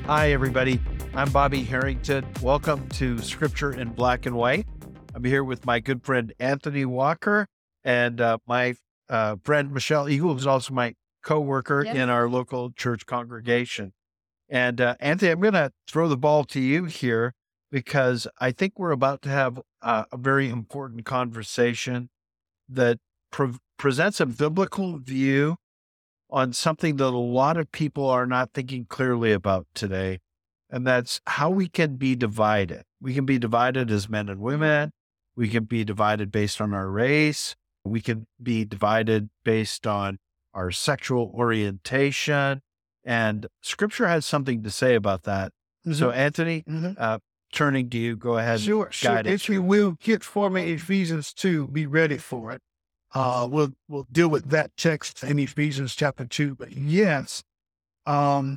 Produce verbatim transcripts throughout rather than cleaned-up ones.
Hi, everybody. I'm Bobby Harrington. Welcome to Scripture in Black and White. I'm here with my good friend Anthony Walker and uh, my uh, friend Michelle Eagle, who's also my co-worker Yep. in our local church congregation. And uh, Anthony, I'm going to throw the ball to you here because I think we're about to have uh, a very important conversation that pre- presents a biblical view on something that a lot of people are not thinking clearly about today, and that's how we can be divided. We can be divided as men and women. We can be divided based on our race. We can be divided based on our sexual orientation. And Scripture has something to say about that. Mhm. So, Anthony, Mhm. uh, turning to you, go ahead. Sure, and sure. guide it. If you will, get for me Ephesians two, be ready for it. Uh, we'll we'll deal with that text in Ephesians chapter two. But yes, um,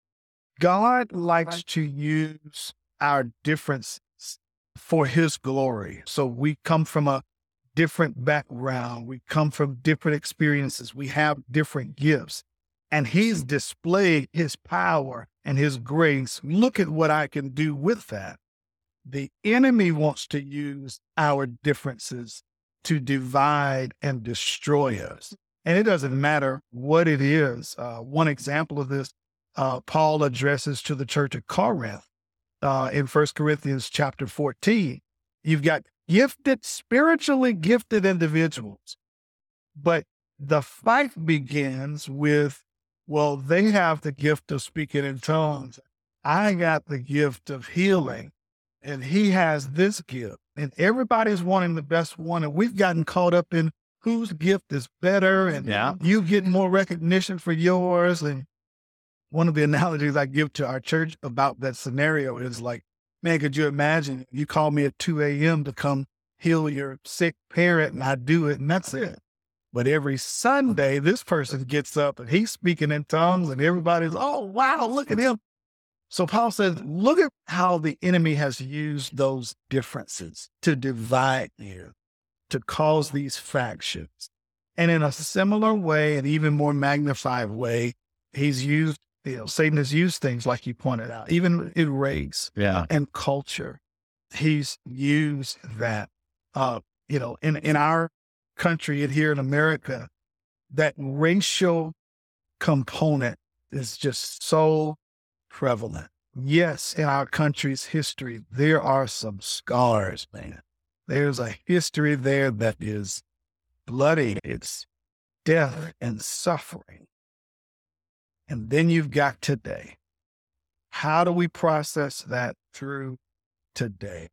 God likes to use our differences for His glory. So we come from a different background. We come from different experiences. We have different gifts, and He's displayed His power and His grace. Look at what I can do with that. The enemy wants to use our differences to divide and destroy us. And it doesn't matter what it is. Uh, one example of this, uh, Paul addresses to the church of Corinth uh, in First Corinthians chapter fourteen. You've got gifted, spiritually gifted individuals, but the fight begins with, well, they have the gift of speaking in tongues. I got the gift of healing. And he has this gift, and everybody's wanting the best one. And we've gotten caught up in whose gift is better, and Yeah. you get more recognition for yours. And one of the analogies I give to our church about that scenario is like, man, could you imagine you call me at two a.m. to come heal your sick parent, and I do it, and that's it. But every Sunday, this person gets up and he's speaking in tongues, and everybody's, oh, wow, look at him. So Paul says, look at how the enemy has used those differences to divide you, to cause these factions. And in a similar way, and even more magnified way, he's used, you know, Satan has used things like you pointed out, even in race Yeah. and culture. He's used that, uh, you know, in, in our country and here in America, that racial component is just so prevalent. Yes, in our country's history, there are some scars, man. There's a history there that is bloody. It's death and suffering. And then you've got today. How do we process that through today?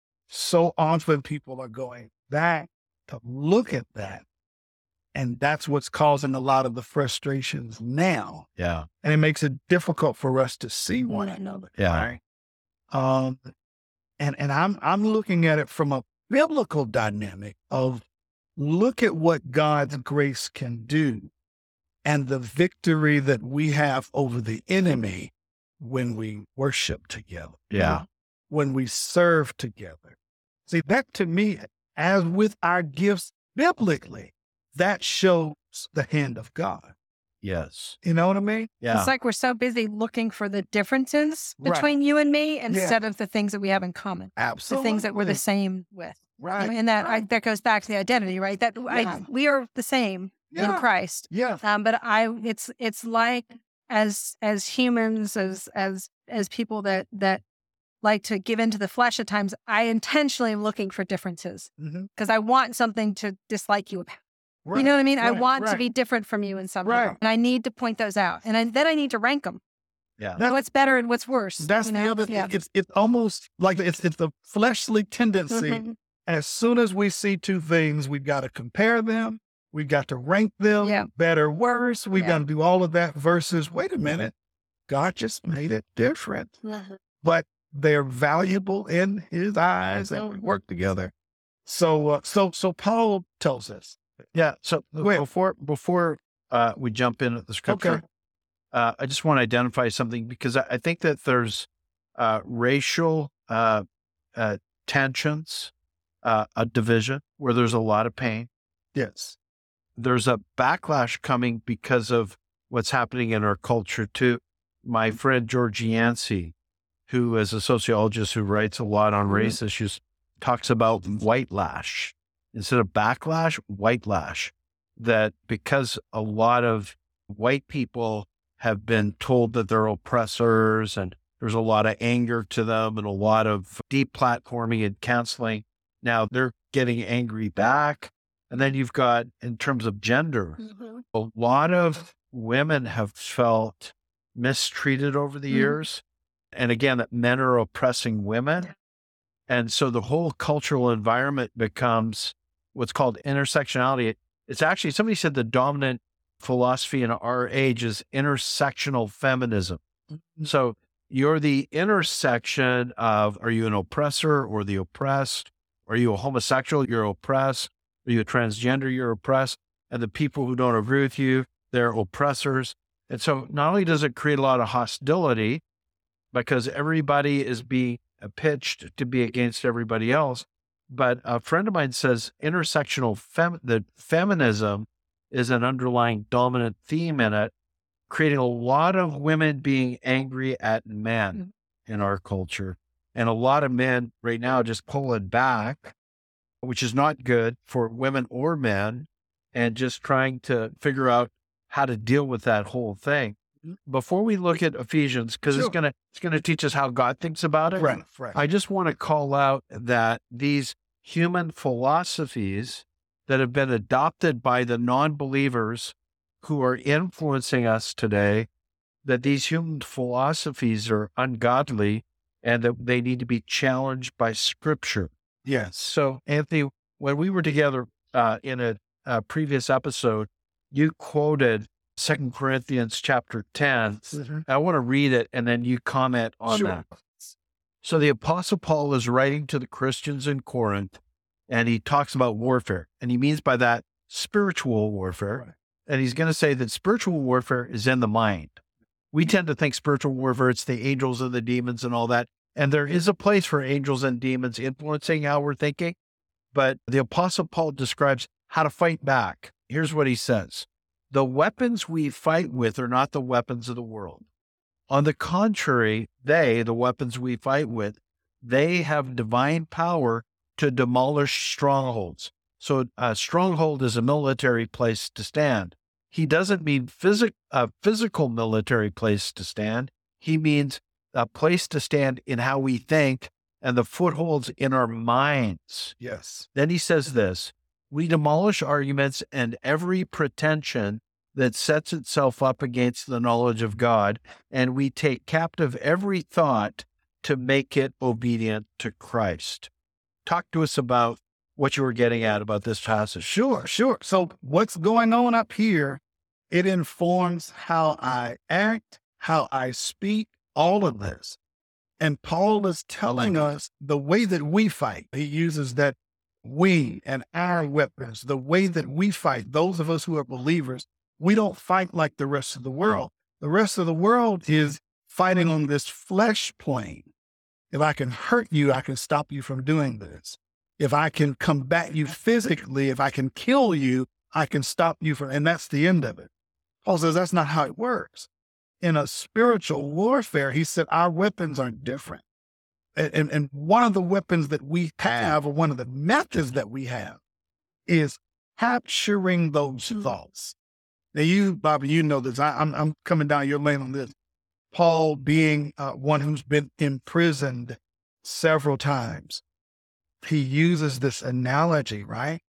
So often people are going back to look at that. And that's what's causing a lot of the frustrations now. Yeah. And it makes it difficult for us to see one another. Yeah. Right? Um, and, and I'm, I'm looking at it from a biblical dynamic of look at what God's grace can do and the victory that we have over the enemy when we worship together. Yeah. When we serve together. See, that to me, as with our gifts biblically, that shows the hand of God. Yes. You know what I mean? Yeah. It's like we're so busy looking for the differences Right. between you and me instead of the things that we have in common, Absolutely. the things that we're the same with. Right. And that I, right. that goes back to the identity, right? That I, Yeah. we are the same in Yeah. Christ. Yeah. Um, but I, it's it's like as as humans, as as as people that that like to give into the flesh at times, I intentionally am looking for differences Mm-hmm. because I want something to dislike you about. Right. You know what I mean? I Right. want to Right. be different from you in some way. Right. And I need to point those out. And I, then I need to rank them. Yeah. That- What's better and what's worse. That's you the know? other thing. Yeah. It's it's almost like it's it's the fleshly tendency. Mhm. As soon as we see two things, we've got to compare them. We've got to rank them, Yeah. better, worse. We've Yeah. got to do all of that versus, wait a minute, God just made it different. But they're valuable in His eyes, and we work together. So, uh, so, so Paul tells us. Yeah. So Go ahead. before before uh, we jump into the scripture, Okay. uh, I just want to identify something because I, I think that there's uh, racial uh, uh, tensions, uh, a division where there's a lot of pain. Yes. There's a backlash coming because of what's happening in our culture too, my friend George Yancey, who is a sociologist who writes a lot on race issues, talks about white lash. Instead of backlash, white lash. That because a lot of white people have been told that they're oppressors and there's a lot of anger to them and a lot of deplatforming and canceling. Now they're getting angry back. And then you've got, in terms of gender, mm-hmm. a lot of women have felt mistreated over the mm-hmm. years. And again, that men are oppressing women. And so the whole cultural environment becomes what's called intersectionality. It's actually, somebody said the dominant philosophy in our age is intersectional feminism. Mm-hmm. So you're the intersection of, are you an oppressor or the oppressed? Are you a homosexual? You're oppressed. Are you a transgender? You're oppressed. And the people who don't agree with you, they're oppressors. And so not only does it create a lot of hostility because everybody is being pitched to be against everybody else, but a friend of mine says intersectional fem- that feminism is an underlying dominant theme in it, creating a lot of women being angry at men mm-hmm. in our culture. And a lot of men right now just pulling back, which is not good for women or men, and just trying to figure out how to deal with that whole thing. Before we look at Ephesians, because sure. it's gonna it's gonna teach us how God thinks about it. Right, right. I just want to call out that these human philosophies that have been adopted by the non-believers who are influencing us today, that these human philosophies are ungodly and that they need to be challenged by Scripture. Yes. So, Anthony, when we were together uh, in a, a previous episode, you quoted Second Corinthians chapter ten. Mm-hmm. I want to read it and then you comment on sure. that. So the Apostle Paul is writing to the Christians in Corinth, and he talks about warfare. And he means by that spiritual warfare. Right. And he's going to say that spiritual warfare is in the mind. We tend to think spiritual warfare, it's the angels and the demons and all that. And there is a place for angels and demons influencing how we're thinking. But the Apostle Paul describes how to fight back. Here's what he says. The weapons we fight with are not the weapons of the world. On the contrary, they, the weapons we fight with, they have divine power to demolish strongholds. So a stronghold is a military place to stand. He doesn't mean phys- a physical military place to stand. He means a place to stand in how we think and the footholds in our minds. Yes. Then he says this, we demolish arguments and every pretension that sets itself up against the knowledge of God, and we take captive every thought to make it obedient to Christ. Talk to us about what you were getting at about this passage. Sure, sure. So what's going on up here, it informs how I act, how I speak, all of this. And Paul is telling us the way that we fight. He uses that we and our weapons, the way that we fight, those of us who are believers, we don't fight like the rest of the world. The rest of the world is fighting on this flesh plane. If I can hurt you, I can stop you from doing this. If I can combat you physically, if I can kill you, I can stop you from, and that's the end of it. Paul says that's not how it works. In a spiritual warfare, he said our weapons are different. And, and, and one of the weapons that we have, or one of the methods that we have, is capturing those thoughts. Now you, Bobby, you know this. I, I'm, I'm coming down your lane on this. Paul being uh, one who's been imprisoned several times, he uses this analogy, right?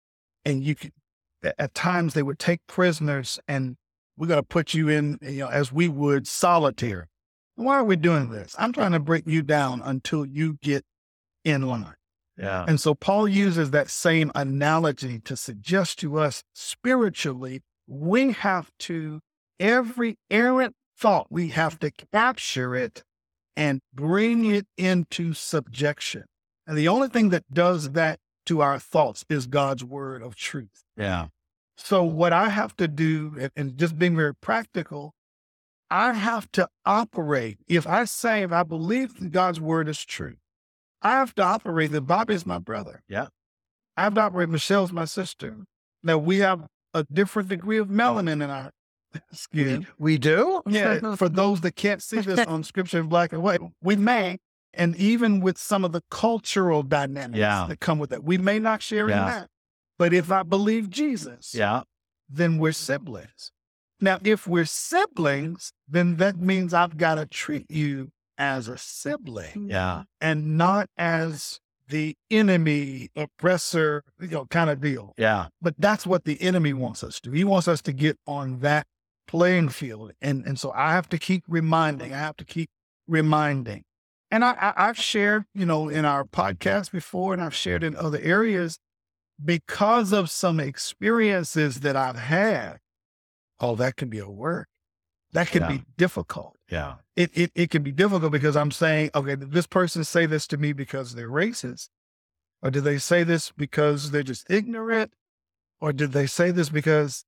And you could, at times they would take prisoners and we're going to put you in, you know, as we would solitary. Why are we doing this? I'm trying to break you down until you get in line. Yeah. And so Paul uses that same analogy to suggest to us spiritually, we have to, every errant thought, we have to capture it and bring it into subjection. And the only thing that does that to our thoughts is God's word of truth. Yeah. So what I have to do, and, and just being very practical, I have to operate. If I say, if I believe that God's word is true, I have to operate that Bobby is my brother. Yeah. I have to operate Michelle's my sister. Now we have a different degree of melanin in our That's good. We do? Yeah, for those that can't see this on scripture in black and white, we may, and even with some of the cultural dynamics Yeah. that come with it, we may not share in Yeah. that. But if I believe Jesus, Yeah. then we're siblings. Now, if we're siblings, then that means I've got to treat you as a sibling Yeah. and not as the enemy, oppressor, you know, kind of deal. Yeah. But that's what the enemy wants us to do. He wants us to get on that playing field. And, and so I have to keep reminding, I have to keep reminding. And I, I, I've shared, you know, in our podcast before, and I've shared in other areas, because of some experiences that I've had. Oh, that can be a work. That can Yeah. be difficult. Yeah. It, it it can be difficult because I'm saying, okay, did this person say this to me because they're racist? Or did they say this because they're just ignorant? Or did they say this because,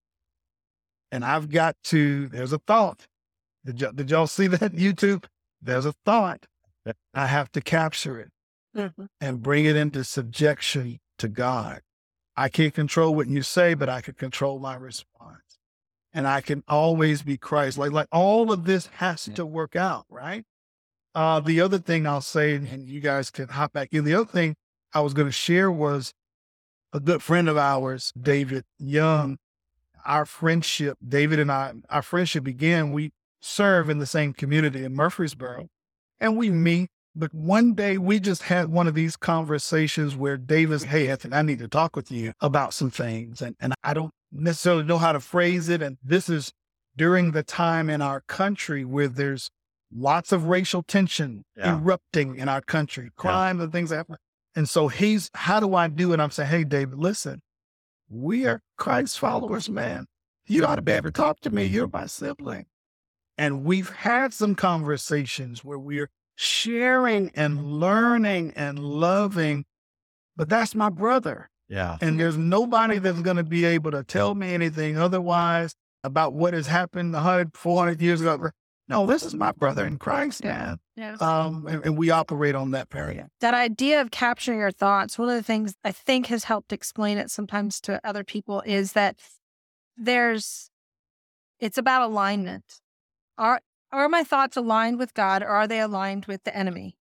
and I've got to, there's a thought. Did, y- did y'all see that YouTube? There's a thought. Yeah. I have to capture it Mhm. and bring it into subjection to God. I can't control what you say, but I can control my response. And I can always be Christ. Like, like all of this has to work out, right? Uh, the other thing I'll say, and you guys can hop back in, the other thing I was going to share was a good friend of ours, David Young. Our friendship, David and I, our friendship began, we serve in the same community in Murfreesboro, and we meet. But one day we just had one of these conversations where David's, hey, Anthony, I need to talk with you about some things. And, and I don't necessarily know how to phrase it. And this is during the time in our country where there's lots of racial tension Yeah. erupting in our country, crime and things like that. And so he's, how do I do it? I'm saying, hey, David, listen, we are Christ followers, man. You ought to be able to talk to me. You're my sibling. And we've had some conversations where we're sharing and learning and loving, but that's my brother. Yeah. And there's nobody that's going to be able to tell me anything otherwise about what has happened one hundred, four hundred years ago. No, this is my brother in Christ. Yeah. Yeah. Yeah. Um, and, and we operate on that paradigm. That idea of capturing your thoughts, one of the things I think has helped explain it sometimes to other people is that there's, it's about alignment. Are, are my thoughts aligned with God or are they aligned with the enemy?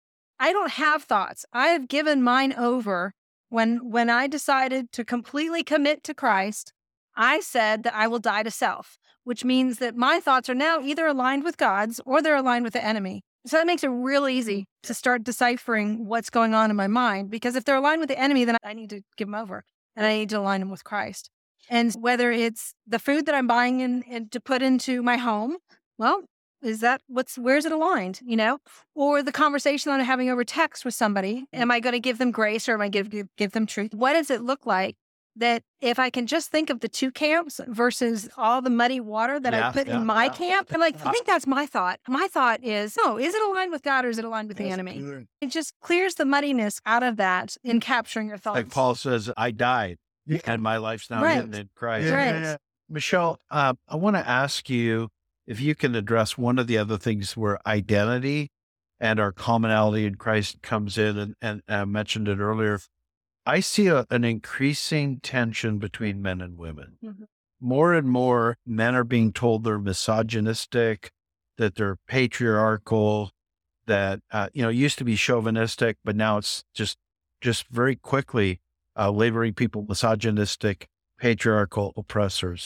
I don't have thoughts. I have given mine over. When, when I decided to completely commit to Christ, I said that I will die to self, which means that my thoughts are now either aligned with God's or they're aligned with the enemy. So that makes it real easy to start deciphering what's going on in my mind, because if they're aligned with the enemy, then I need to give them over and I need to align them with Christ. And whether it's the food that I'm buying in, in to put into my home, well, is that what's, where's it aligned, you know? Or the conversation that I'm having over text with somebody, am I going to give them grace or am I going to give, give them truth? What does it look like that if I can just think of the two camps versus all the muddy water that Yeah, I put yeah, in my yeah. camp? I'm like, I think that's my thought. My thought is, no, is it aligned with God or is it aligned with the That's enemy? good. It just clears the muddiness out of that in capturing your thoughts. Like Paul says, I died Yeah. and my life's now Right. hidden in Christ. Yeah, Right. yeah, yeah. Michelle, uh, I want to ask you if you can address one of the other things where identity and our commonality in Christ comes in, and, and I mentioned it earlier. I see a, an increasing tension between men and women. Mhm. More and more men are being told they're misogynistic, that they're patriarchal, that, uh, you know, it used to be chauvinistic, but now it's just, just very quickly uh, labeling people misogynistic, patriarchal oppressors.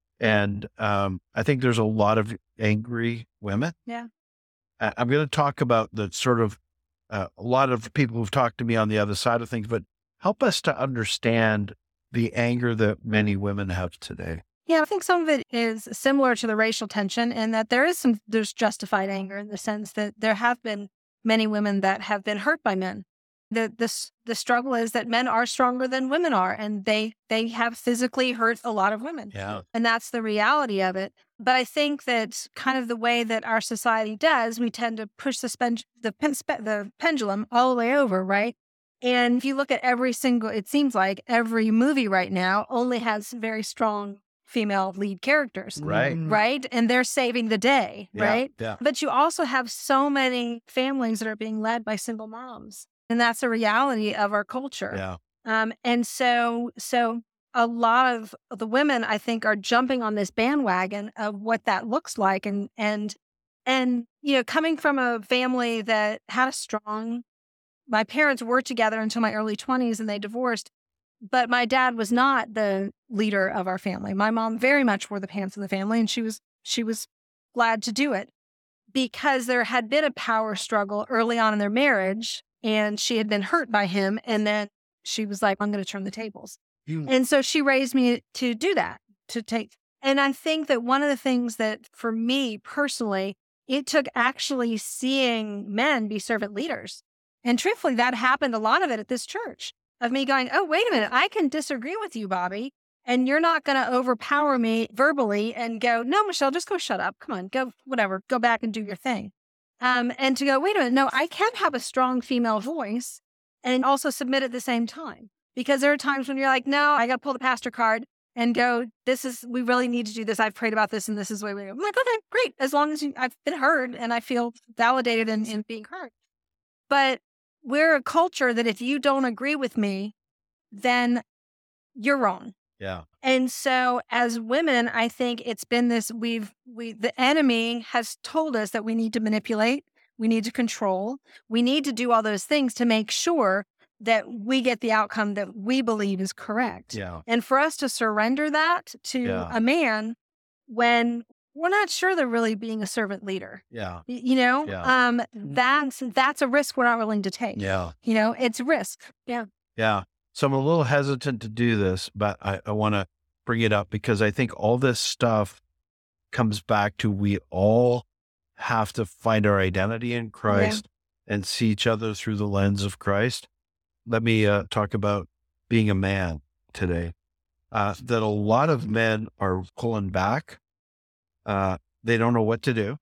And um, I think there's a lot of angry women. Yeah. I- I'm going to talk about the sort of uh, a lot of people who've talked to me on the other side of things, but help us to understand the anger that many women have today. Yeah, I think some of it is similar to the racial tension in that there is some, there's justified anger in the sense that there have been many women that have been hurt by men. The, the, the struggle is that men are stronger than women are, and they, they have physically hurt a lot of women. Yeah. And that's the reality of it. But I think that kind of the way that our society does, we tend to push the, spen- the, pen- spe- the pendulum all the way over, right? And if you look at every single, it seems like every movie right now only has very strong female lead characters, Right. Mm. right? And they're saving the day, Yeah, right? Yeah. But you also have so many families that are being led by single moms. And that's a reality of our culture. Yeah. Um, and so, so a lot of the women, I think, are jumping on this bandwagon of what that looks like. And, and, and, you know, coming from a family that had a strong, my parents were together until my early twenties and they divorced, but my dad was not the leader of our family. My mom very much wore the pants in the family, and she was, she was glad to do it because there had been a power struggle early on in their marriage and she had been hurt by him. And then she was like, I'm going to turn the tables. You, And so she raised me to do that, to take. And I think that one of the things that for me personally, it took actually seeing men be servant leaders. And truthfully, that happened a lot of it at this church of me going, oh, wait a minute, I can disagree with you, Bobby. And you're not going to overpower me verbally and go, no, Michelle, just go shut up. Come on, go, whatever, go back and do your thing. Um, and to go, wait a minute, no, I can have a strong female voice and also submit at the same time. Because there are times when you're like, no, I got to pull the pastor card and go, this is, we really need to do this. I've prayed about this and this is the way we go. I'm like, okay, great. As long as you, I've been heard and I feel validated in, in being heard. But we're a culture that if you don't agree with me, then you're wrong. Yeah. And so as women, I think it's been this, we've, we, the enemy has told us that we need to manipulate, we need to control, we need to do all those things to make sure that we get the outcome that we believe is correct. Yeah. And for us to surrender that to Yeah. a man when we're not sure they're really being a servant leader, Yeah. y- you know, Yeah. um, that's, that's a risk we're not willing to take. Yeah. You know, it's a risk. Yeah. Yeah. So I'm a little hesitant to do this, but I, I want to bring it up because I think all this stuff comes back to we all have to find our identity in Christ and see each other through the lens of Christ. Let me uh, talk about being a man today. Uh, that a lot of men are pulling back. Uh, they don't know what to do.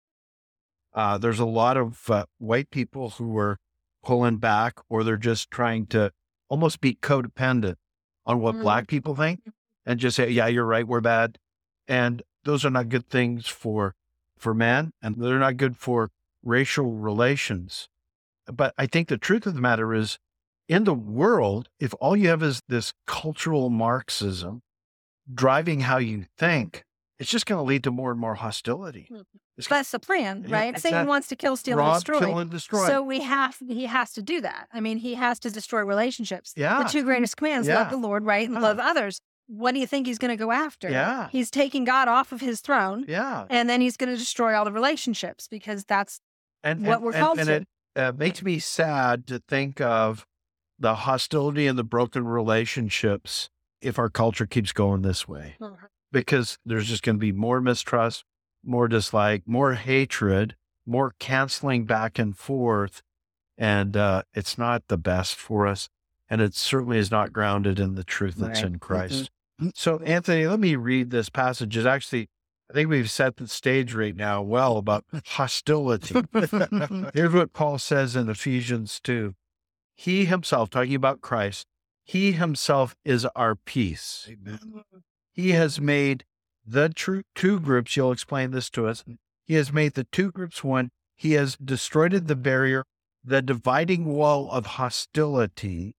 Uh, there's a lot of uh, white people who are pulling back, or they're just trying to almost be codependent on what Mm. Black people think and just say, yeah, you're right, we're bad. And those are not good things for, for men, and they're not good for racial relations. But I think the truth of the matter is, in the world, if all you have is this cultural Marxism driving how you think, it's just going to lead to more and more hostility. Mm. It's That's the plan, Yeah, right? Satan exactly. wants to kill, steal, and rob, destroy. kill, and destroy. So we have, he has to do that. I mean, he has to destroy relationships. Yeah. The two greatest commands, Yeah. love the Lord, right? And Yeah. love others. What do you think he's going to go after? Yeah. He's taking God off of his throne, yeah. and then he's going to destroy all the relationships because that's, And what and, we're and- called and to. it uh, makes me sad to think of the hostility and the broken relationships if our culture keeps going this way, because there's just going to be more mistrust, more dislike, more hatred, more canceling back and forth. And uh, it's not the best for us. And it certainly is not grounded in the truth that's Right. in Christ. So, Anthony, let me read this passage. It's actually, I think we've set the stage right now well about hostility. Here's what Paul says in Ephesians two. He himself, talking about Christ, he himself is our peace. Amen. He has made the true two groups. You'll explain this to us. He has made the two groups one. He has destroyed the barrier, the dividing wall of hostility,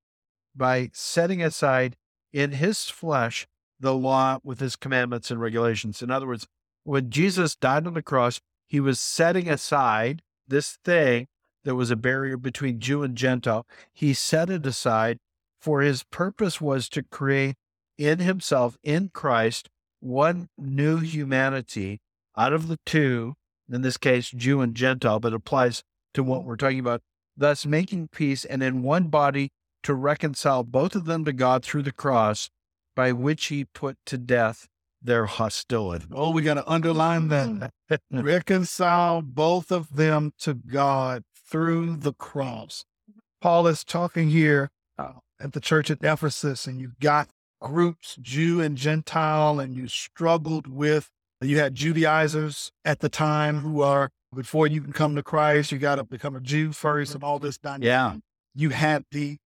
by setting aside in his flesh the law with his commandments and regulations. In other words, when Jesus died on the cross, he was setting aside this thing that was a barrier between Jew and Gentile. He set it aside, for his purpose was to create in himself, in Christ, one new humanity out of the two, in this case, Jew and Gentile, but it applies to what we're talking about, thus making peace, and in one body to reconcile both of them to God through the cross, by which he put to death their hostility. Oh, we got to underline that. Reconcile both of them to God through the cross. Paul is talking here uh, at the church at Ephesus, and you've got groups, Jew and Gentile, and you struggled with, you had Judaizers at the time who are, before you can come to Christ, you got to become a Jew first and all this dynamic. Yeah. You had the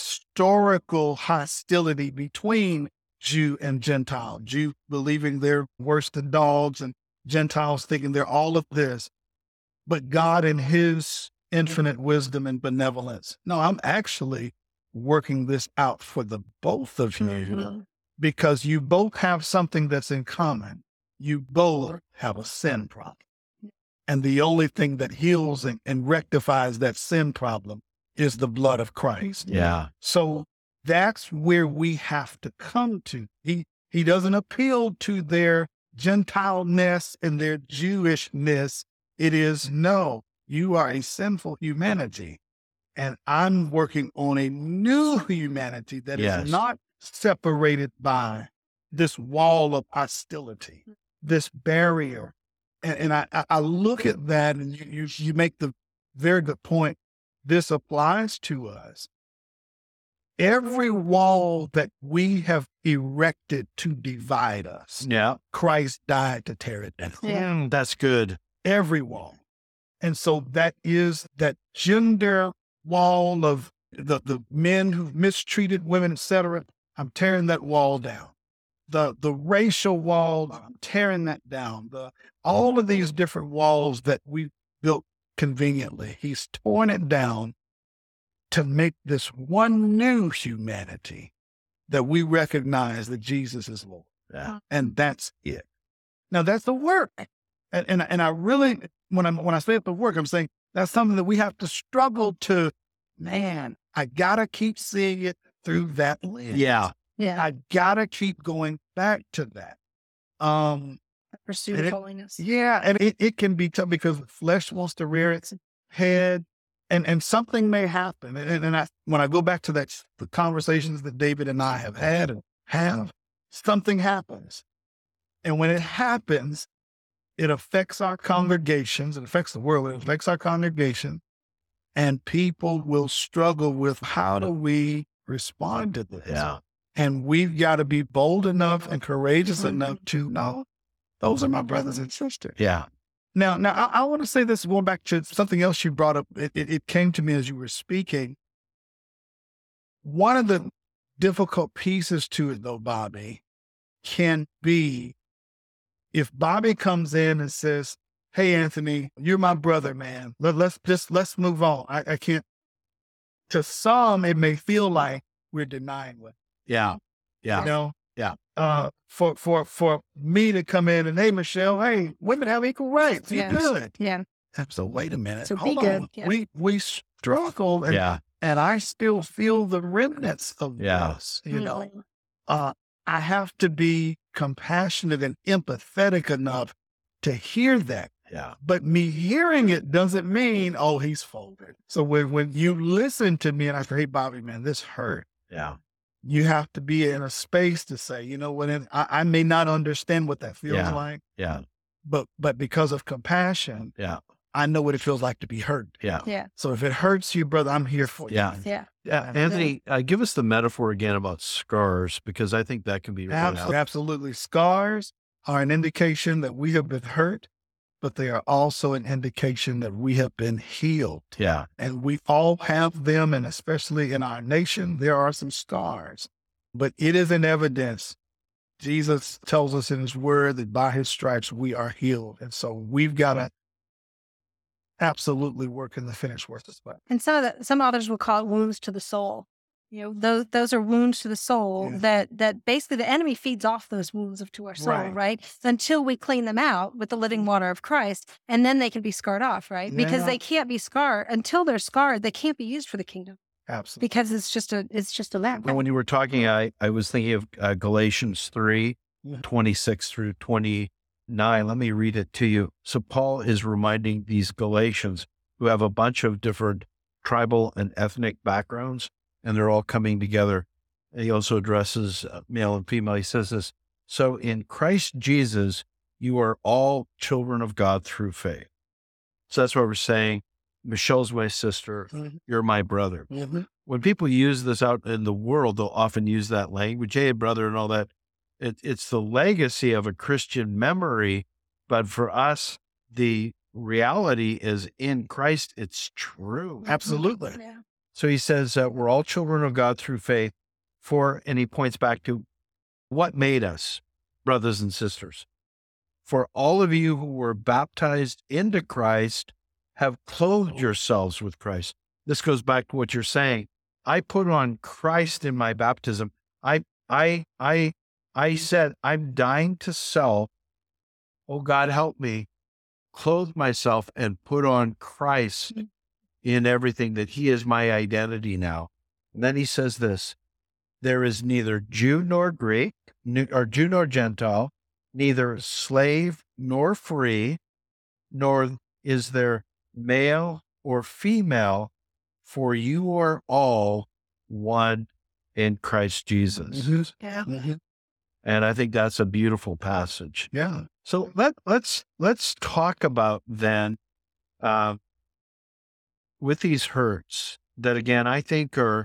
historical hostility between Jew and Gentile, Jew believing they're worse than dogs and Gentiles thinking they're all of this. But God in his infinite wisdom and benevolence, no, I'm actually working this out for the both of you. Mhm. because you both have something that's in common. You both have a sin problem. And the only thing that heals and, and rectifies that sin problem is the blood of Christ. Yeah. So that's where we have to come to. He he doesn't appeal to their Gentile-ness and their Jewishness. It is, no, you are a sinful humanity. And I'm working on a new humanity that Yes. is not separated by this wall of hostility, this barrier. And, and I, I- I look at that, and you, you, you make the very good point. This applies to us. Every wall that we have erected to divide us, Yeah. Christ died to tear it down. Yeah. Mm, that's good. Every wall. And so that is that gender wall of the, the men who've mistreated women, et cetera. I'm tearing that wall down. The the racial wall, I'm tearing that down. The all of these different walls that we built conveniently, he's torn it down to make this one new humanity that we recognize that Jesus is Lord. Yeah. And that's it. Now that's the work. And and, and I really, when I when I say the work, I'm saying that's something that we have to struggle to, man, I gotta keep seeing it through that lens. Yeah. Yeah. I gotta keep going back to that. Um, Pursuit and of it- holiness. yeah, and it, it can be tough because the flesh wants to rear its head, and, and something may happen. And, and I, when I go back to that, the conversations that David and I have had and have, something happens. And when it happens, it affects our congregations, it affects the world, it affects our congregation, and people will struggle with how do we respond to this? Yeah. And we've got to be bold enough and courageous enough to know those are my brothers and sisters. Yeah. Now, now I, I want to say this, going back to something else you brought up. It, it, it came to me as you were speaking. One of the difficult pieces to it, though, Bobby, can be if Bobby comes in and says, "Hey, Anthony, you're my brother, man. Let, let's just let's move on." I, I can't. To some, it may feel like we're denying what. Yeah. Yeah. You know? Yeah. Uh, for, for, for me to come in and, hey, Michelle, hey, women have equal rights. You're Yes. good. Yeah. So wait a minute. So be Hold good. on. Yeah. We, we struggle and, Yeah. and I still feel the remnants of Yeah. this, you know? Mhm. Uh, I have to be compassionate and empathetic enough to hear that. Yeah. But me hearing it doesn't mean, oh, he's folded. So when, when you listen to me and I say, hey, Bobby, man, this hurt. Yeah. You have to be in a space to say, you know what, I, I may not understand what that feels Yeah. like, Yeah. but but because of compassion, Yeah. I know what it feels like to be hurt. Yeah. Yeah. So if it hurts you, brother, I'm here for you. Yeah. Yeah. Yeah. Anthony, uh, give us the metaphor again about scars, because I think that can be really Absolutely, absolutely. Scars are an indication that we have been hurt, but they are also an indication that we have been healed. Yeah. And we all have them, and especially in our nation, there are some scars. But it is an evidence. Jesus tells us in his word that by his stripes we are healed. And so we've got to absolutely work in the finished work as well. And some of the, some authors will call it wounds to the soul. You know, those those are wounds to the soul Yeah. that that basically the enemy feeds off those wounds of to our soul, Right. right? Until we clean them out with the living water of Christ, and then they can be scarred off, right? Because Yeah. they can't be scarred until they're scarred. They can't be used for the kingdom Absolutely. because it's just a it's just a lamp. And when you were talking, I, I was thinking of uh, Galatians three, Yeah. twenty-six through twenty-nine. Let me read it to you. So Paul is reminding these Galatians who have a bunch of different tribal and ethnic backgrounds, and they're all coming together. And he also addresses uh, male and female. He says this, so in Christ Jesus, you are all children of God through faith. So that's what we're saying. Michelle's my sister. Mhm. You're my brother. Mhm. When people use this out in the world, they'll often use that language, hey, brother, and all that. It, it's the legacy of a Christian memory. But for us, the reality is in Christ, it's true. Absolutely. Yeah. So he says uh, we're all children of God through faith. For, and he points back to what made us brothers and sisters. For all of you who were baptized into Christ have clothed yourselves with Christ. This goes back to what you're saying. I put on Christ in my baptism. I, I, I I said, I'm dying to self. Oh, God, help me clothe myself and put on Christ in everything, that he is my identity now. And then he says this, there is neither Jew nor Greek, or Jew nor Gentile, neither slave nor free, nor is there male or female, for you are all one in Christ Jesus. Mm-hmm. Yeah. Mm-hmm. And I think that's a beautiful passage. Yeah. So let, let's let's talk about then uh, with these hurts that, again, I think are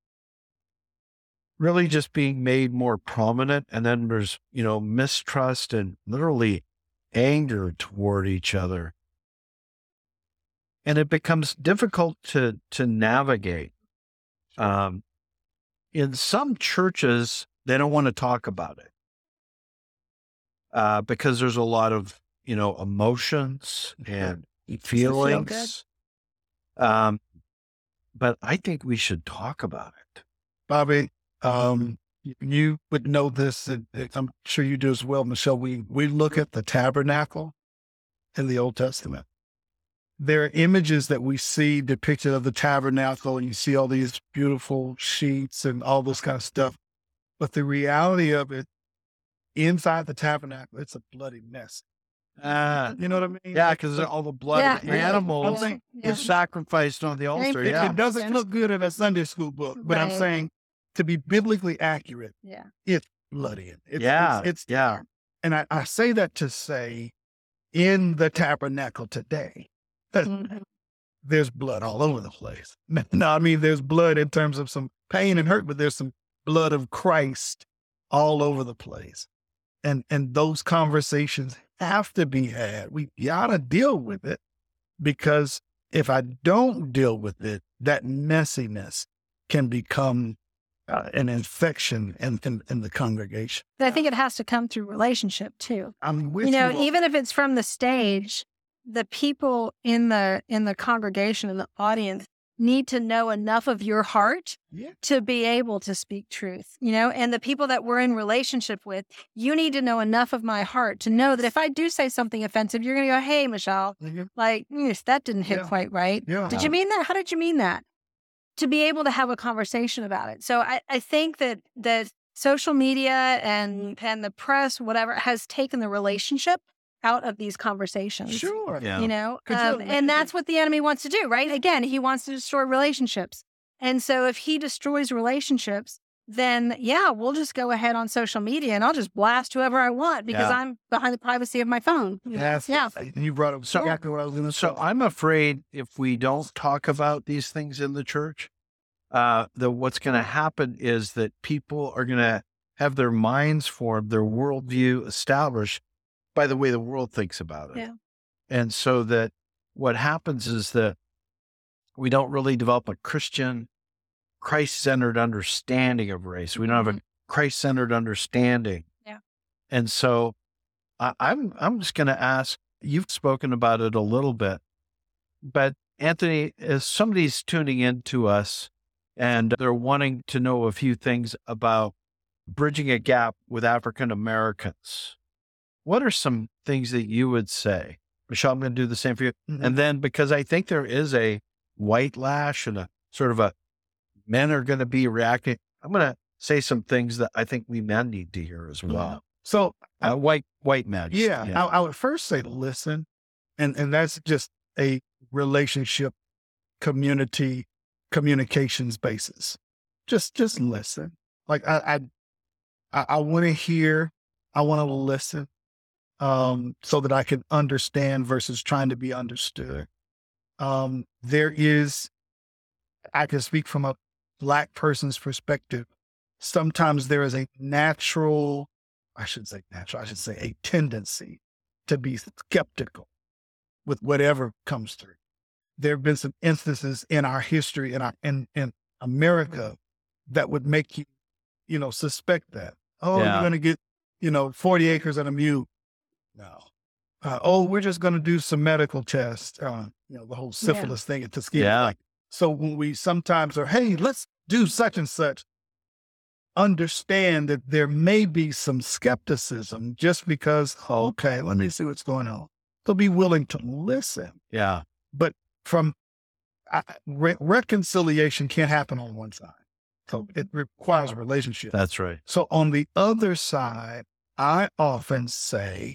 really just being made more prominent. And then there's, you know, mistrust and literally anger toward each other. And it becomes difficult to, to navigate. Um, in some churches, they don't want to talk about it uh, because there's a lot of, you know, emotions and feelings. Um, but I think we should talk about it. Bobby, um, you would know this, and I'm sure you do as well, Michelle. We, we look at the tabernacle in the Old Testament. There are images that we see depicted of the tabernacle, and you see all these beautiful sheets and all this kind of stuff. But the reality of it, inside the tabernacle, it's a bloody mess. Uh, You know what I mean? yeah, because all the blood Yeah. of the animals I'm saying, Yeah. is sacrificed on the altar. It, Yeah. it doesn't look good in a Sunday school book, but I'm Right. saying to be biblically accurate, Yeah. it's bloody. It's, Yeah, It's, it's yeah. And I, I say that to say, in the tabernacle today, Mhm. there's blood all over the place. No, I mean, there's blood in terms of some pain and hurt, but there's some blood of Christ all over the place. And, and those conversations have to be had. We gotta deal with it, because if I don't deal with it, that messiness can become uh, an infection in, in, in the congregation. But I think it has to come through relationship too. I'm with You know, you. even if it's from the stage, the people in the in the congregation and the audience need to know enough of your heart Yeah. to be able to speak truth, you know, and the people that we're in relationship with, you need to know enough of my heart to know that if I do say something offensive, you're going to go, hey, Michelle, Mhm. like, yes, that didn't hit Yeah. quite right. Yeah. Did you mean that? How did you mean that? To be able to have a conversation about it. So I, I think that that social media and and the press, whatever, has taken the relationship out of these conversations. Sure. Yeah. You know, Could you um, imagine- and that's what the enemy wants to do, right? Again, he wants to destroy relationships. And so if he destroys relationships, then yeah, we'll just go ahead on social media and I'll just blast whoever I want because Yeah. I'm behind the privacy of my phone. Yes. Yeah. And you brought up So- exactly what I was going to say. So I'm afraid if we don't talk about these things in the church, uh, that what's going to happen is that people are going to have their minds formed, their worldview established by the way the world thinks about it. Yeah. And so that what happens is that we don't really develop a Christian, Christ-centered understanding of race. We don't have a Christ-centered understanding. Yeah. And so I, I'm I'm just going to ask, you've spoken about it a little bit, but Anthony, as somebody's tuning in to us and they're wanting to know a few things about bridging a gap with African Americans, what are some things that you would say? Michelle, I'm going to do the same for you. Mhm. And then because I think there is a white lash and a sort of a men are going to be reacting, I'm going to say some things that I think we men need to hear as well. So Uh, white, white men. yeah, I, I would first say listen, and and that's just a relationship, community, communications basis. Just just listen. Like I I I, I want to hear. I want to listen, um, so that I can understand versus trying to be understood. Um, there is, I can speak from a Black person's perspective. Sometimes there is a natural, I should say natural, I should say a tendency to be skeptical with whatever comes through. There have been some instances in our history in our in, in America that would make you, you know, suspect that. Oh, Yeah. you're gonna get, you know, forty acres and a mule. No. Uh, oh, we're just gonna do some medical tests. Uh, you know, the whole syphilis thing at Tuskegee. Yeah. Like, so when we sometimes are, hey, let's do such and such. understand that there may be some skepticism just because, oh, okay, let me see what's going on. So be willing to listen. Yeah. But from I, re- reconciliation can't happen on one side. So it requires a relationship. That's right. So on the other side, I often say,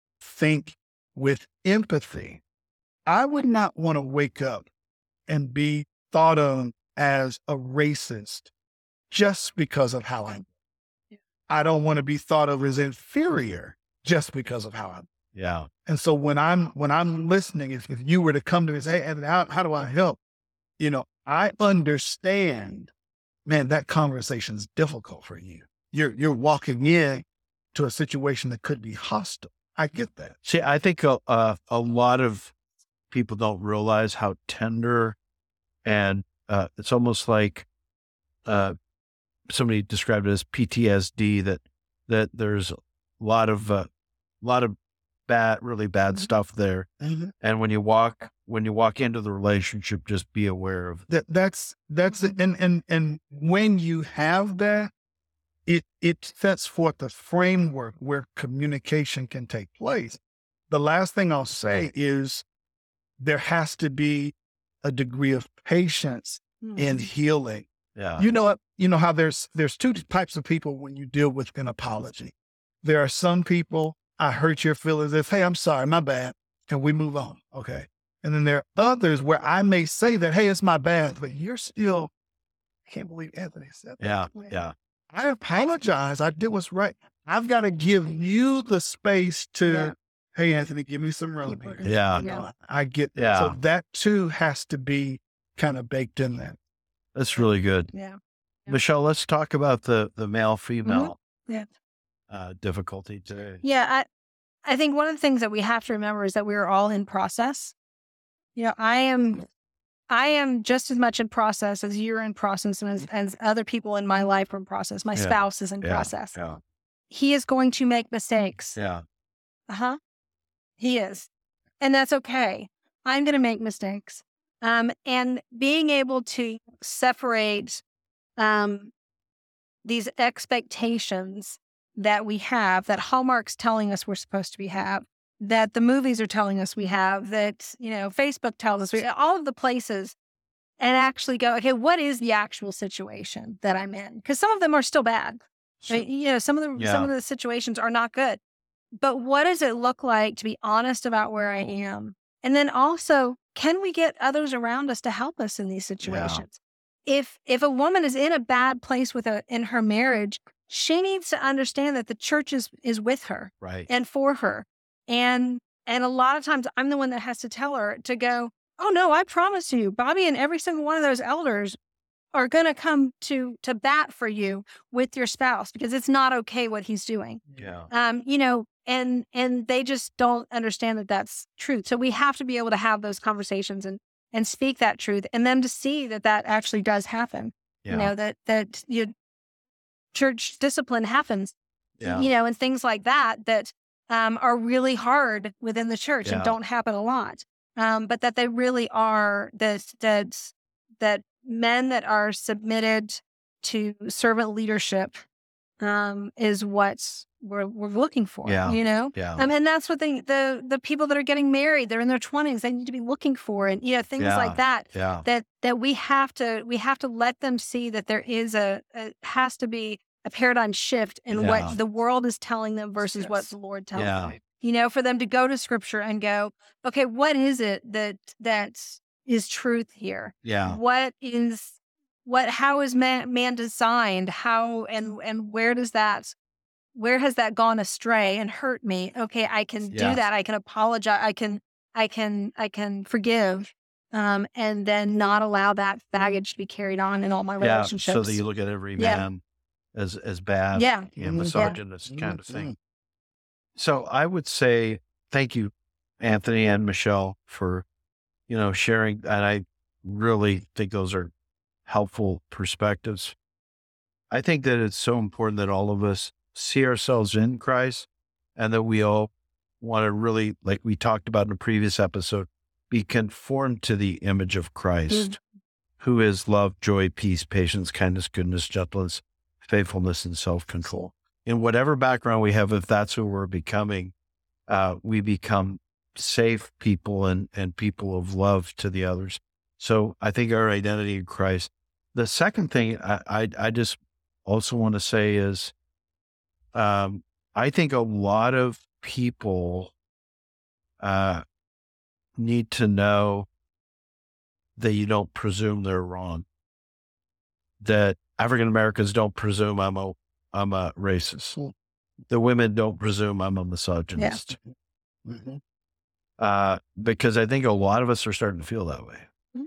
think with empathy. I would not want to wake up and be thought of as a racist just because of how I'm. I don't want to be thought of as inferior just because of how I'm. Yeah. And so when I'm when I'm listening, if, if you were to come to me and say, hey, how, how do I help? You know, I understand, man, that conversation is difficult for you. You're you're walking in to a situation that could be hostile. I get that. See, I think a, a, a lot of people don't realize how tender and uh, it's almost like uh, somebody described it as P T S D, that that there's a lot of a uh, lot of bad, really bad Mm-hmm. stuff there. Mm-hmm. And when you walk when you walk into the relationship, just be aware of That that's that's it. And and and when you have that, it it sets forth a framework where communication can take place. The last thing I'll say is there has to be a degree of patience in healing. yeah. You know what? You know how there's there's two types of people when you deal with an apology. There are some people, I hurt your feelings. If, hey, I'm sorry, my bad. And we move on. Okay. And then there are others where I may say that, hey, it's my bad, but you're still, I can't believe Anthony said that. Yeah. Yeah. I apologize. I did what's right. I've got to give you the space to, Yeah. hey, Anthony, give me some room Keep here. working. Yeah. You know, I get that. Yeah. So that too has to be kind of baked in there. That's really good. Yeah. Yeah. Michelle, let's talk about the, the male female Yeah. uh, difficulty today. Yeah. I, I think one of the things that we have to remember is that we're all in process. You know, I am, I am just as much in process as you're in process and as, as other people in my life are in process. My Yeah. spouse is in Yeah. process. Yeah. He is going to make mistakes. Yeah. Uh-huh. He is. And that's okay. I'm going to make mistakes. Um, and being able to separate um, these expectations that we have, that Hallmark's telling us we're supposed to be have, that the movies are telling us we have, that, you know, Facebook tells us, we, all of the places, and actually go, okay, what is the actual situation that I'm in? Because some of them are still bad. I mean, you know, some of the Yeah. some of the situations are not good. But what does it look like to be honest about where I am? And then also, can we get others around us to help us in these situations? If if a woman is in a bad place with a in her marriage, she needs to understand that the church is is with her Right. and for her. And and a lot of times I'm the one that has to tell her to go, oh no, I promise you, Bobby and every single one of those elders are going to come to to bat for you with your spouse because it's not okay what he's doing. Yeah. Um, you know, and and they just don't understand that that's truth. So we have to be able to have those conversations and and speak that truth, and them to see that that actually does happen. Yeah. You know, that that you church discipline happens. Yeah. You know, and things like that that um, are really hard within the church Yeah. and don't happen a lot. Um, but that they really are that that that men that are submitted to servant leadership um, is what we're we're looking for. Yeah. You know, Yeah. um, and that's what they, the the people that are getting married, they're in their twenties, they need to be looking for, and you know, things Yeah. like that. Yeah. That that we have to we have to let them see that there is a, a has to be a paradigm shift in Yeah. what the world is telling them versus what Yes. the Lord tells Yeah. them. You know, for them to go to Scripture and go, okay, what is it that that is truth here? Yeah. What is what? How is man, man designed? How and and where does that? Where has that gone astray and hurt me? Okay, I can Yeah. do that. I can apologize. I can I can I can forgive. Um, and then not allow that baggage to be carried on in all my Yeah. relationships. So that you look at every Yeah. man as as bad, yeah, you know, Mhm. misogynist kind of Mhm. thing. So I would say thank you, Anthony and Michelle, for, you know, sharing. And I really think those are helpful perspectives. I think that it's so important that all of us see ourselves in Christ and that we all want to really, like we talked about in a previous episode, be conformed to the image of Christ, who is love, joy, peace, patience, kindness, goodness, gentleness, faithfulness, and self-control. In whatever background we have, if that's who we're becoming, uh, we become safe people and, and people of love to the others. So I think our identity in Christ. The second thing I, I, I just also want to say is, um, I think a lot of people uh, need to know that you don't presume they're wrong. That African Americans don't presume I'm a I'm a racist. The women don't presume I'm a misogynist. Yeah. Mm-hmm. Uh, because I think a lot of us are starting to feel that way. Mm-hmm.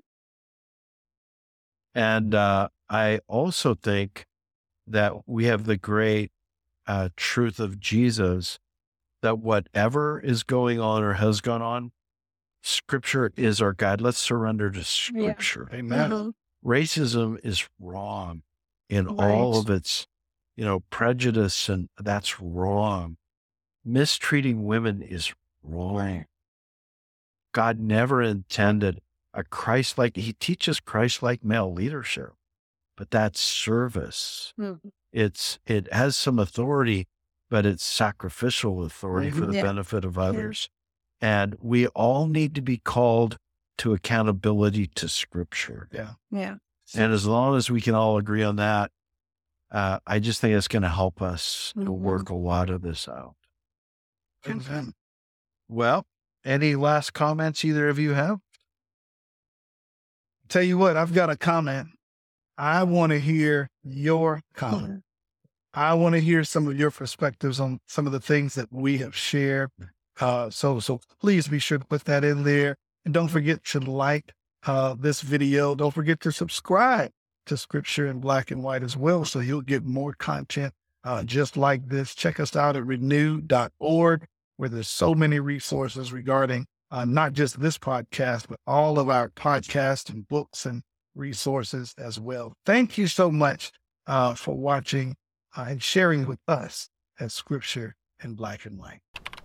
And uh, I also think that we have the great uh, truth of Jesus that whatever is going on or has gone on, Scripture is our guide. Let's surrender to Scripture. Yeah. Amen. Mm-hmm. Racism is wrong in Right. all of its, you know, prejudice, and that's wrong. Mistreating women is wrong. God never intended a Christ-like, he teaches Christ-like male leadership, but that's service. Mm-hmm. It's, it has some authority, but it's sacrificial authority for the Yeah. benefit of others. And we all need to be called to accountability to Scripture. Yeah. Yeah. And as long as we can all agree on that, uh, I just think it's going to help us to Mhm. work a lot of this out. Amen. Well, any last comments either of you have? Tell you what, I've got a comment. I want to hear your comment. I want to hear some of your perspectives on some of the things that we have shared. Uh, so, so please be sure to put that in there. And don't forget to like uh, this video. Don't forget to subscribe to Scripture in Black and White as well, so you'll get more content uh, just like this. Check us out at renew dot org, where there's so many resources regarding uh, not just this podcast, but all of our podcasts and books and resources as well. Thank you so much uh, for watching uh, and sharing with us at Scripture in Black and White.